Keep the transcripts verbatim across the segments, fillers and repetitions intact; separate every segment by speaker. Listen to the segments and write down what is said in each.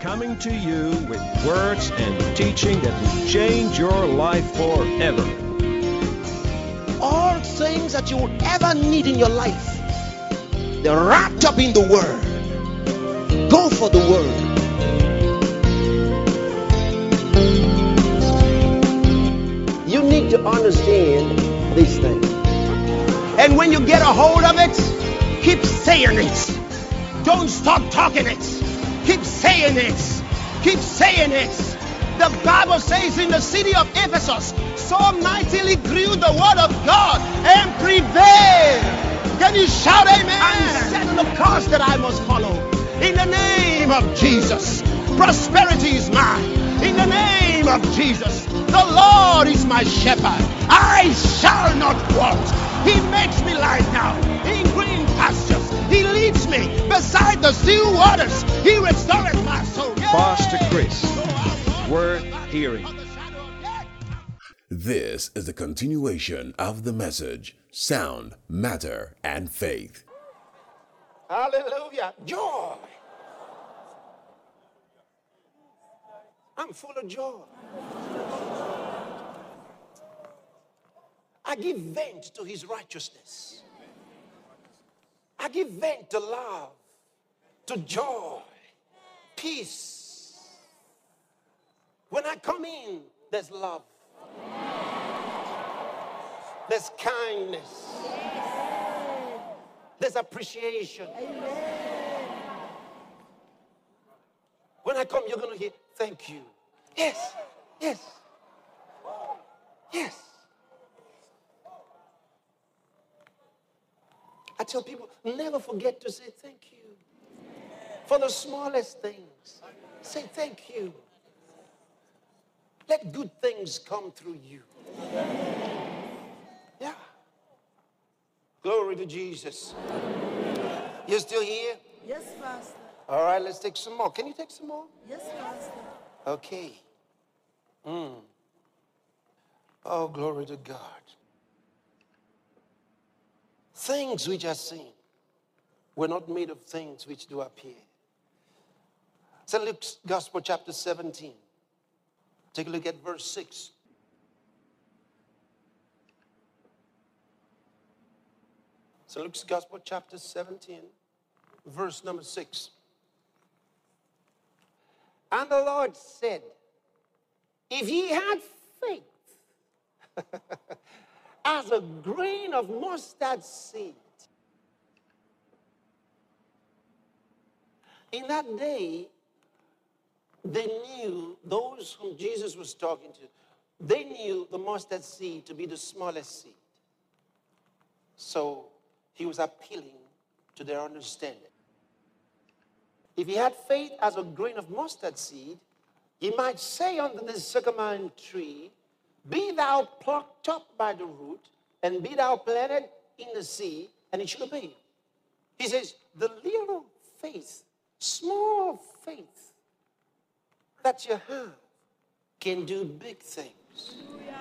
Speaker 1: coming to you with words and teaching that will change your life forever.
Speaker 2: All things that you will ever need in your life, they're wrapped up in the Word. Go for the Word. You need to understand these things. And when you get a hold of it, keep saying it. Don't stop talking it. Keep saying it. Keep saying it. The Bible says in the city of Ephesus, so mightily grew the word of God and prevailed. Can you shout amen? And set the course that I must follow. In the name of Jesus. Prosperity is mine. In the name of Jesus. The Lord is my shepherd. I shall not want. He makes me lie down in green pastures. He leads me beside the still waters. He restores my soul.
Speaker 1: Pastor Chris, worth hearing.
Speaker 3: This is the continuation of the message, Sound, Matter, and Faith.
Speaker 2: Hallelujah. Joy. I'm full of joy. I give vent to his righteousness. I give vent to love, to joy, peace. When I come in, there's love. There's kindness. There's appreciation. When I come, you're going to hear, thank you. Yes, yes, yes. I tell people, never forget to say thank you. For the smallest things, say thank you. Let good things come through you. Yeah. Glory to Jesus. You're still here?
Speaker 4: Yes, Pastor.
Speaker 2: All right, let's take some more. Can you take some more?
Speaker 4: Yes, Pastor.
Speaker 2: Okay. Mm. Oh, glory to God. Things which are seen were not made of things which do appear. Saint Luke's Gospel, chapter seventeen. Take a look at verse six. Saint Luke's Gospel, chapter seventeen, verse number six. And the Lord said, if ye had faith as a grain of mustard seed. In that day, they knew, those whom Jesus was talking to, they knew the mustard seed to be the smallest seed. So he was appealing to their understanding. If he had faith as a grain of mustard seed, he might say unto this sycamore tree, be thou plucked up by the root, and be thou planted in the sea, and it should obey you. He says, the little faith, small faith that you have can do big things.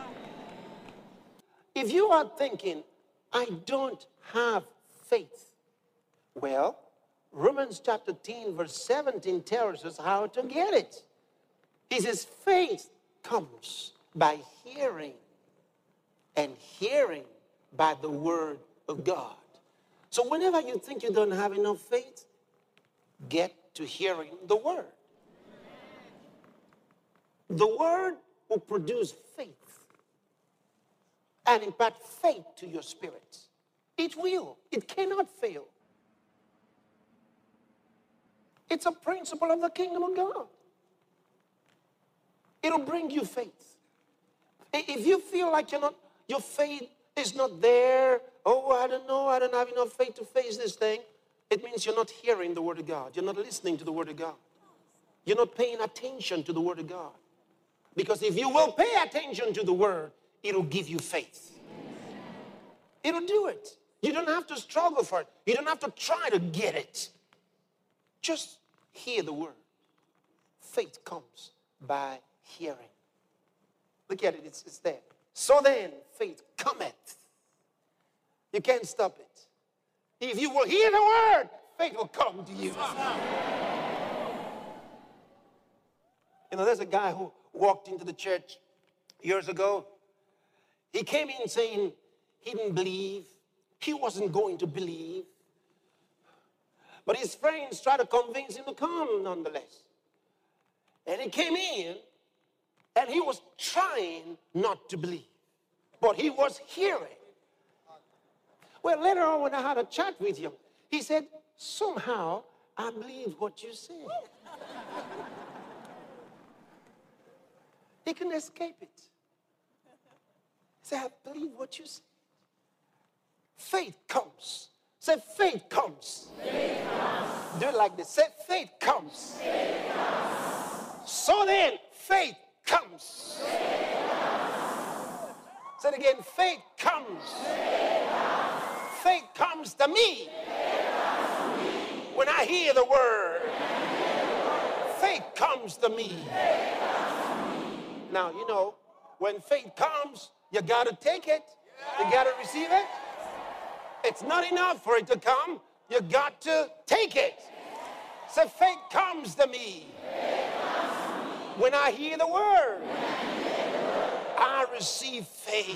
Speaker 2: If you are thinking, I don't have faith, well, Romans chapter ten, verse seventeen tells us how to get it. He says, faith comes by hearing, and hearing by the word of God. So whenever you think you don't have enough faith, get to hearing the word. The word will produce faith and impart faith to your spirit. It will. It cannot fail. It's a principle of the kingdom of God. It'll bring you faith. If you feel like you're not, your faith is not there, oh, I don't know, I don't have enough faith to face this thing, it means you're not hearing the word of God. You're not listening to the word of God. You're not paying attention to the word of God. Because if you will pay attention to the word, it'll give you faith. It'll do it. You don't have to struggle for it. You don't have to try to get it. Just hear the word. Faith comes by hearing. Look at it, it's, it's there. So then, faith cometh. You can't stop it. If you will hear the word, faith will come to you. You know, there's a guy who walked into the church years ago. He came in saying he didn't believe. He wasn't going to believe. But his friends tried to convince him to come nonetheless. And he came in and he was trying not to believe. But he was hearing. Well, later on when I had a chat with him, he said, somehow I believe what you said. He couldn't escape it. He said, I believe what you said. Faith comes. Say, faith comes. Faith comes. Do it like this. Say, faith comes. Faith comes. So then, faith comes. Faith comes. Say it again. Faith comes. Faith comes, faith comes to me. Faith comes to me. When I hear the word, faith comes to me. Faith comes to me. Now, you know, when faith comes, you got to take it. You got to receive it. It's not enough for it to come. You got to take it. So faith comes to me. When I hear the word, I receive faith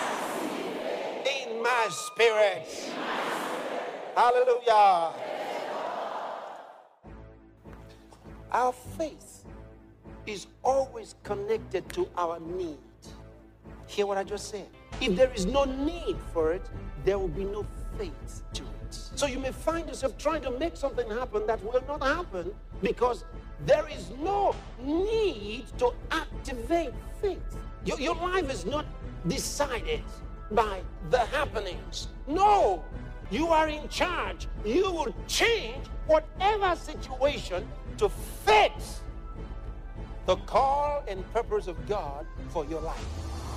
Speaker 2: in my spirit. Hallelujah. Our faith is always connected to our need. Hear what I just said? If there is no need for it, there will be no faith to it. So you may find yourself trying to make something happen that will not happen because there is no need to activate faith. Your, your life is not decided by the happenings. No, you are in charge. You will change whatever situation to fit the call and purpose of God for your life.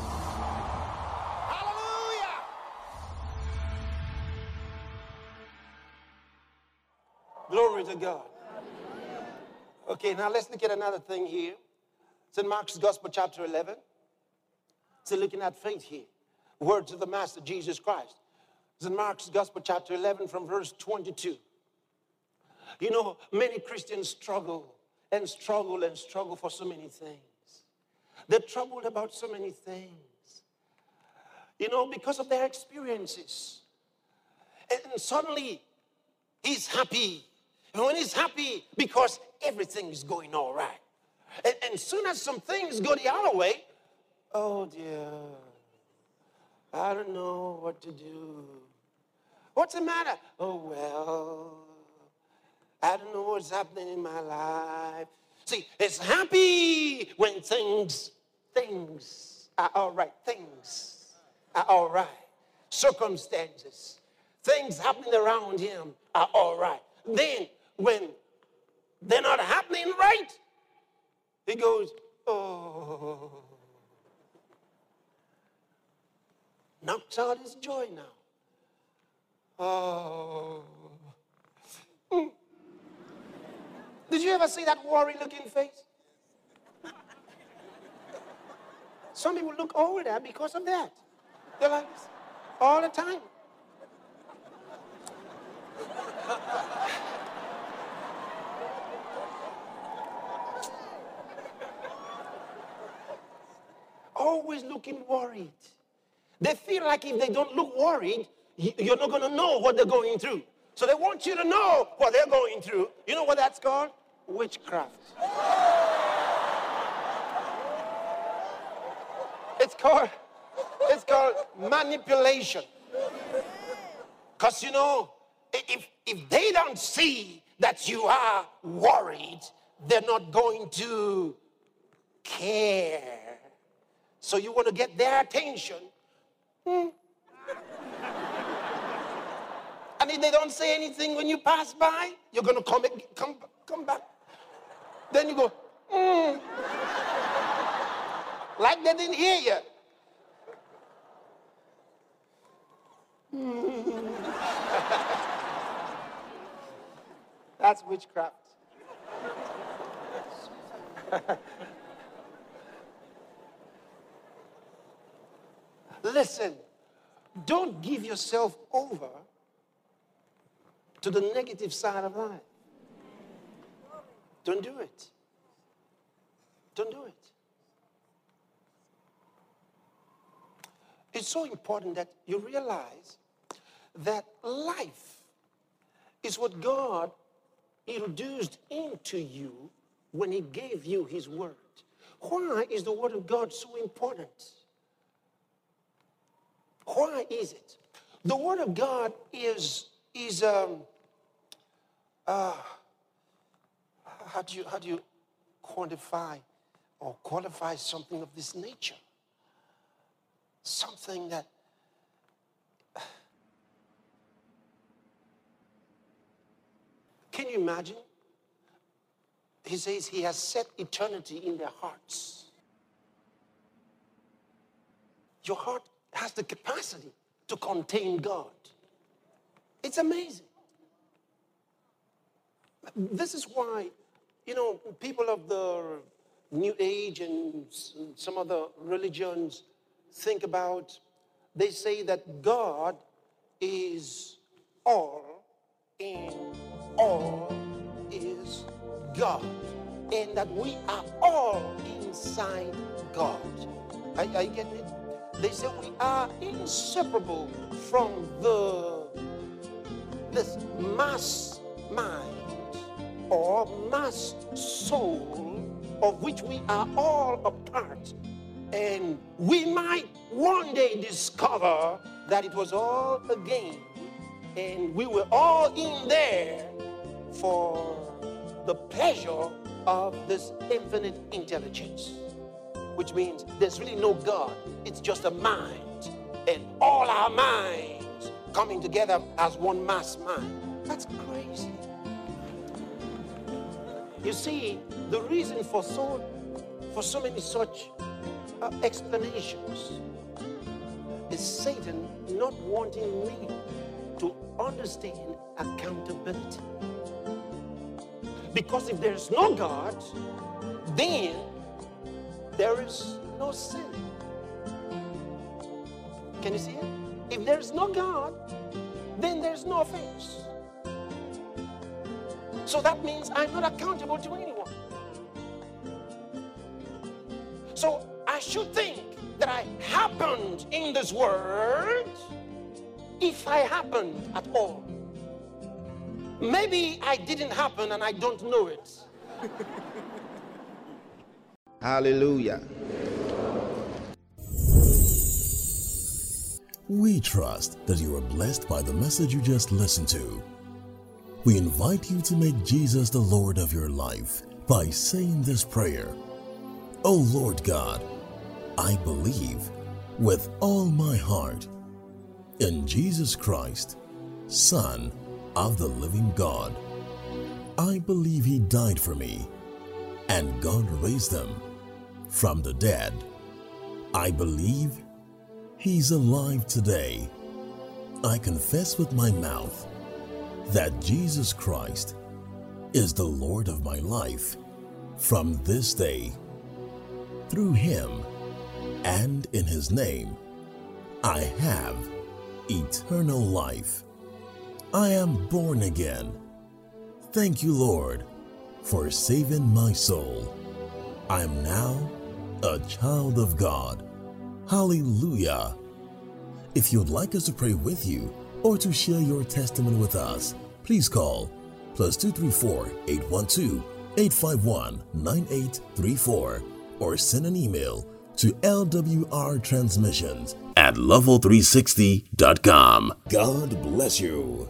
Speaker 2: Glory to God. Okay, now let's look at another thing here. It's in Mark's Gospel, chapter eleven. So looking at faith here. Words of the Master, Jesus Christ. It's in Mark's Gospel, chapter eleven, from verse twenty-two. You know, many Christians struggle and struggle and struggle for so many things. They're troubled about so many things. You know, because of their experiences. And suddenly, he's happy. And when he's happy, because everything is going all right. And, and soon as some things go the other way, oh dear, I don't know what to do. What's the matter? Oh well, I don't know what's happening in my life. See, it's happy when things, things are all right. Things are all right. Circumstances, things happening around him are all right. Then, when they're not happening right, he goes, oh. Knocks out his joy now. Oh. Mm. Did you ever see that worry-looking face? Some people look older because of that. They're like this all the time. Always looking worried. They feel like if they don't look worried, you're not going to know what they're going through. So they want you to know what they're going through. You know what that's called? Witchcraft. It's called, it's called manipulation. Because, you know, if, if they don't see that you are worried, they're not going to care. So you want to get their attention. Hmm. And if they don't say anything when you pass by, you're going to come, come, come back. Then you go, hmm. Like they didn't hear you. Hmm. That's witchcraft. Listen, don't give yourself over to the negative side of life. Don't do it. Don't do it. It's so important that you realize that life is what God introduced into you when he gave you his word. Why is the word of God so important? Why is it? The word of God is, is um, uh, how do you, how do you quantify or qualify something of this nature? Something that can you imagine? He says he has set eternity in their hearts. Your heart has the capacity to contain God. It's amazing. This is why, you know, people of the New Age and some other religions think about, they say that God is all and all is God, and that we are all inside God. Are, are you getting it? They say we are inseparable from the this mass mind or mass soul of which we are all a part. And we might one day discover that it was all a game and we were all in there for the pleasure of this infinite intelligence, which means there's really no God. It's just a mind, and all our minds coming together as one mass mind. That's crazy. You see, the reason for so for so many such uh, explanations is Satan not wanting me to understand accountability. Because if there's no God, then there is no sin. Can you see it? If there's no God, then there's no offense. So that means I'm not accountable to anyone. So I should think that I happened in this world, if I happened at all. Maybe I didn't happen and I don't know it.
Speaker 4: Hallelujah.
Speaker 3: We trust that you are blessed by the message you just listened to. We invite you to make Jesus the Lord of your life by saying this prayer. O Lord God, I believe with all my heart in Jesus Christ, Son of the living God. I believe he died for me and God raised him from the dead. I believe he's alive today. I confess with my mouth that Jesus Christ is the Lord of my life from this day. Through him and in his name, I have eternal life. I am born again. Thank you, Lord, for saving my soul. I am now a child of God. Hallelujah. If you'd like us to pray with you or to share your testimony with us, please call plus two three four, eight one two, eight five one, nine eight three four or send an email to L W R transmissions at level three sixty dot com. God bless you.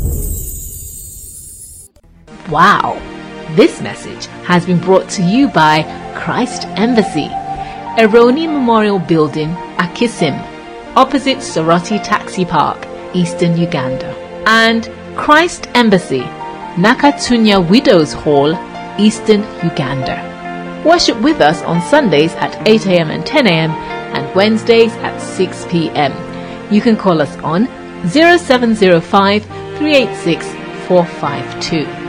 Speaker 5: Wow! This message has been brought to you by Christ Embassy, Eroni Memorial Building, Akisim, opposite Soroti Taxi Park, Eastern Uganda, and Christ Embassy, Nakatunya Widows Hall, Eastern Uganda. Worship with us on Sundays at eight a.m. and ten a.m. and Wednesdays at six p.m. You can call us on zero seven zero five, three eight six, four five two.